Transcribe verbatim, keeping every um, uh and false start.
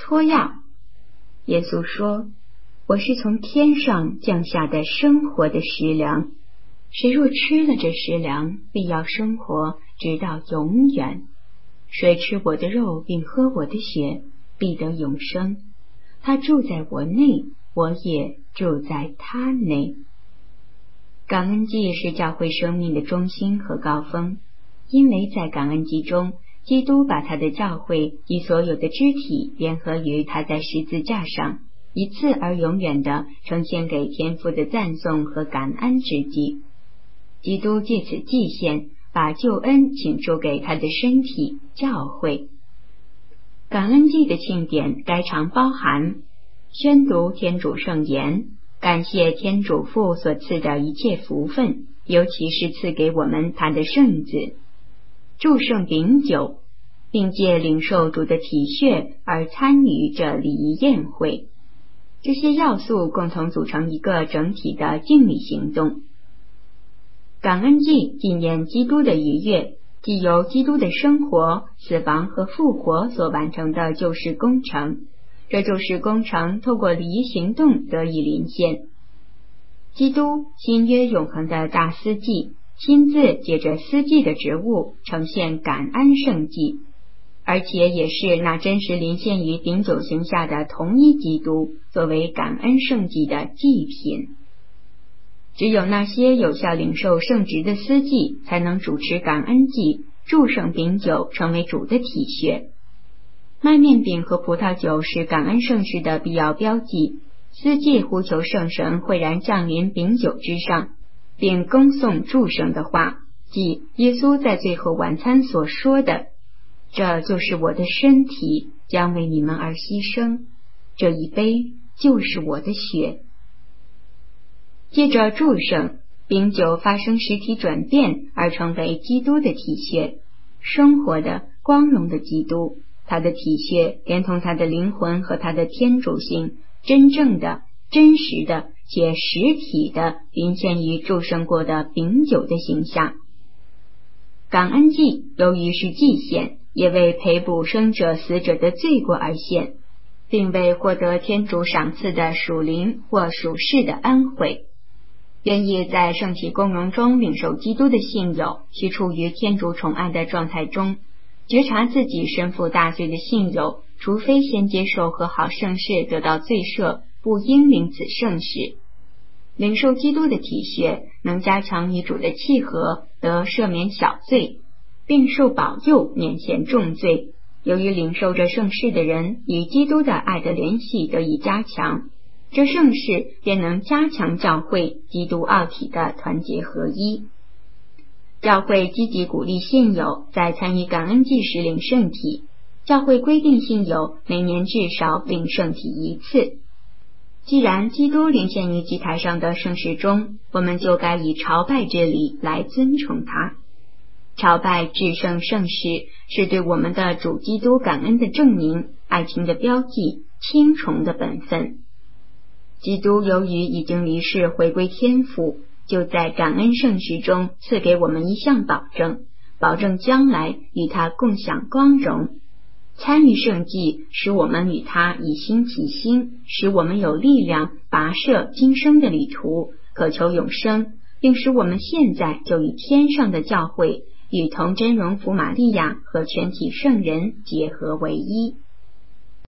托药。耶稣说，我是从天上降下的生活的食粮，谁若吃了这食粮，必要生活直到永远。谁吃我的肉并喝我的血，必得永生。他住在我内，我也住在他内。感恩祭是教会生命的中心和高峰，因为在感恩祭中，基督把他的教会及所有的肢体联合于他在十字架上，一次而永远地呈现给天父的赞颂和感恩之祭。基督借此祭献，把救恩倾注给他的身体教会。感恩祭的庆典该常包含宣读天主圣言，感谢天主父所赐的一切福分，尤其是赐给我们他的圣子，祝圣饼酒，并借领受主的体血而参与这礼仪宴会。这些要素共同组成一个整体的敬礼行动。感恩祭纪念基督的逾越，即由基督的生活、死亡和复活所完成的救世工程。这救世工程透过礼仪行动得以临现。基督新约永恒的大司祭亲自借着司祭的职务呈现感恩圣祭，而且也是那真实临现于顶酒形下的同一基督作为感恩圣祭的祭品。只有那些有效领受圣职的司祭才能主持感恩祭，祝圣饼酒成为主的体血。麦面饼和葡萄酒是感恩圣事的必要标记，司祭呼求圣神会然降临饼酒之上，并恭诵祝圣的话，即耶稣在最后晚餐所说的，这就是我的身体，将为你们而牺牲，这一杯就是我的血。借着祝圣，饼酒发生实体转变而成为基督的体血，生活的光荣的基督，他的体血连同他的灵魂和他的天主性，真正的、真实的且实体的临现于祝圣过的饼酒的形象。感恩祭由于是祭献，也为赔补生者死者的罪过而献，并为获得天主赏赐的属灵或属世的恩惠。愿意在圣体共融中领受基督的信友，需处于天主宠爱的状态中，觉察自己身负大罪的信友，除非先接受和好圣事得到罪赦，不应领此圣事。领受基督的体血，能加强与主的契合，得赦免小罪，并受保佑免嫌重罪。由于领受这圣事的人与基督的爱的联系得以加强，这圣事便能加强教会基督奥体的团结合一。教会积极鼓励信友在参与感恩祭时领圣体，教会规定信友每年至少领圣体一次。既然基督临现于祭台上的圣事中，我们就该以朝拜之礼来尊崇他。朝拜至圣圣事是对我们的主基督感恩的证明，爱情的标记，亲崇的本分。基督由于已经离世回归天父，就在感恩圣事中赐给我们一项保证，保证将来与他共享光荣。参与圣祭使我们与他以心齐心，使我们有力量跋涉今生的旅途，渴求永生，并使我们现在就与天上的教会与同真荣福玛利亚和全体圣人结合为一。